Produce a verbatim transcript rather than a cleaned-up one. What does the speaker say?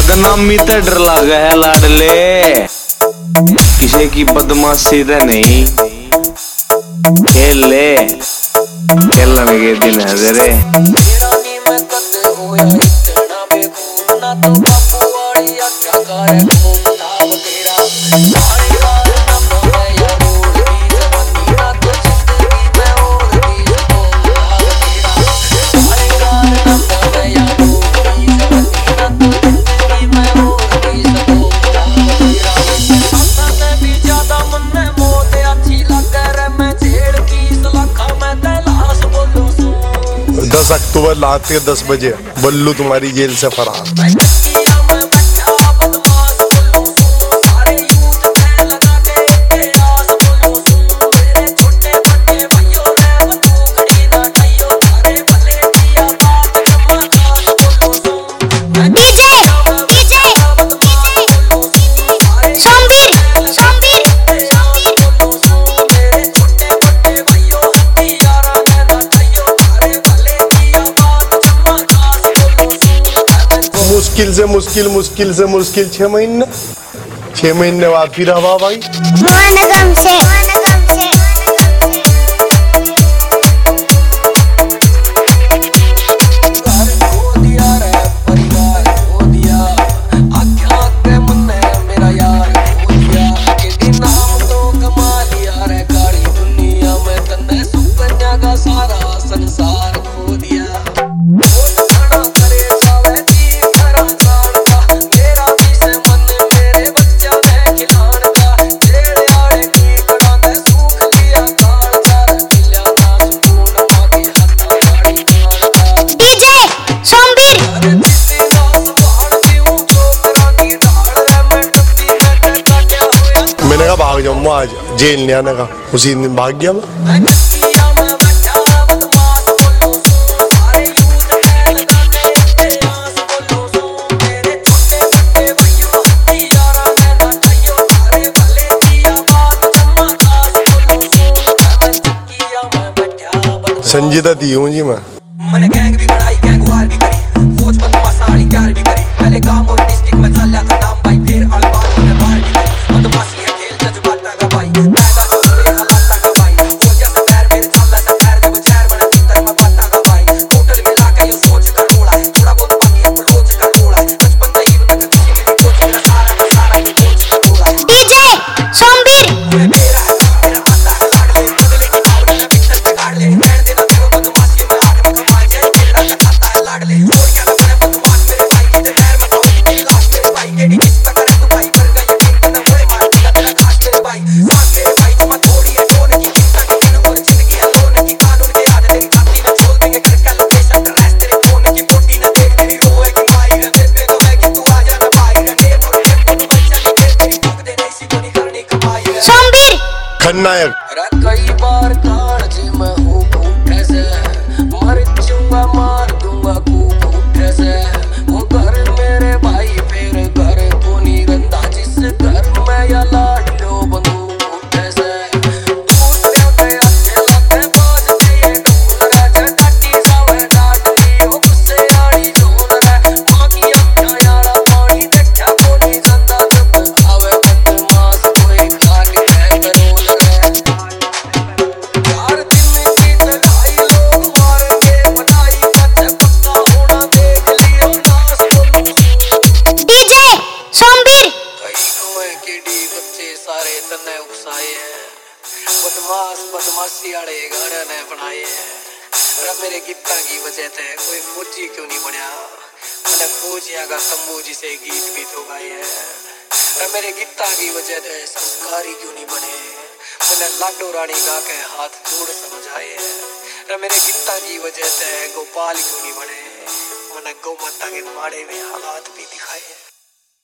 बदनामी तो डर लागे है लाडले, किसी की बदमाशी तो नहीं। खेल ले खेलने के दिन है तेरे। दस अक्टूबर रात के दस बजे बल्लू तुम्हारी जेल से फरार। मुश्किल से मुश्किल मुश्किल से मुश्किल छह महीने छह महीने बाद फिर हवा भाई मोहनगम से मैंने कहा भाग जाऊंगा आज जेल नहीं आने का, उसी दिन भाग गया मैं। संजीदा दी हूँ जी मैं। मैंने गैंग भी बढ़ाई, गैंग वार भी करी, फौज बंदोबस्त साड़ी प्यार भी करी। पहले गांव और डिस्ट्रिक्ट में चला था नाम भाई, फिर अलबात में बाहर भी करी। बदमाशी है खेल जज्बाता का भाई, पैदा जो हुए हालाता का भाई। फौज जैसे पैर मेरे चलता था पैर, जब शहर बना भीतर में बाता का भाई। टोटल मिला के यो सोच कर मोड़ा है, थोड़ा बहुत बाकी है वो लोच कर मोड़ा है। बचपन से ही तक किसी में भी कोच मेरा सारा का सारा ये कोच कर मोड़ा है। डीजे सोमवीर मेरा है मेरा पता है लाड ले, बदले की भाव में भीतर पे गाड़ ले। रहने देना तेरे बदमाशी में आग में कमाल जाए, तेरा का खाता है लाड ले। और क्या ना बने बदमाश मेरे भाई, तेरे पैर में खाओ तेरी लाश मेरे भाई। केडी किसका करे तू भाई, कर गया यकीन तूने मोड़े मार दिया तेरा खास मेरे भाई। सांस मेरे भाई तुम थोड़ी है टोन की, चिंता की दिन और जिंदगी है लोन की। कानून के राज तेरी छाती में छोड़ देंगे, कर का लोकेशन का रेस्ट तेरे फोन की। पोटी ना देख तेरी रोएगी माई रे, बेबे तो मैं कि तू आ जाना भाई रे। नेम और टेम्पो तो बच्चा नहीं खेल तेरी ठोक दे नहीं सी को नहीं करनी कमाई रे। सोमवीर खलनायक कई बार कान जे मैं हूँ भूखे से, मर चूंगा मार दूंगा कूक उठे से। वो घर मेरे भाई फिर घर को नहीं गंदा, जिस घर में या लाड लो बंदूक उठे से। दूसरे पे अच्छे लगते बाज पे ये ढूंढ रहे, जटाटी सावे डाट लियो गुस्से आड़ी ढूंढ रहे। माँ की अक्खा यारा पानी देखा को नहीं जंदा, जब आवे बदमाश कोई काट के करोल रहे। चार दिन की चढ़ाई लोग मारेंगे बनाई, कच्चे पक्का होना देख लियो नास बोलूं। डीजे सोमवीर कई गोए केडी बच्चे सारे तन्ने उकसाए हैं, बदमाश बदमाशी आड़े गाने ने बनाए हैं। रे मेरे गीता की वजह से कोई फौजी क्यों नहीं बनया, मैंने फौजिया का तंबू जिसे गीत भी तो गाए हैं। रे मेरे गीता की वजह से संस्कारी क्यों नहीं बने, मैंने लाडो रानी गा के हाथ जोड़ समझाए हैं। रे मेरे गीता की वजह से गोपाल क्यों नहीं बने, मैंने गौ माता के माड़े में हालात भी दिखाए हैं।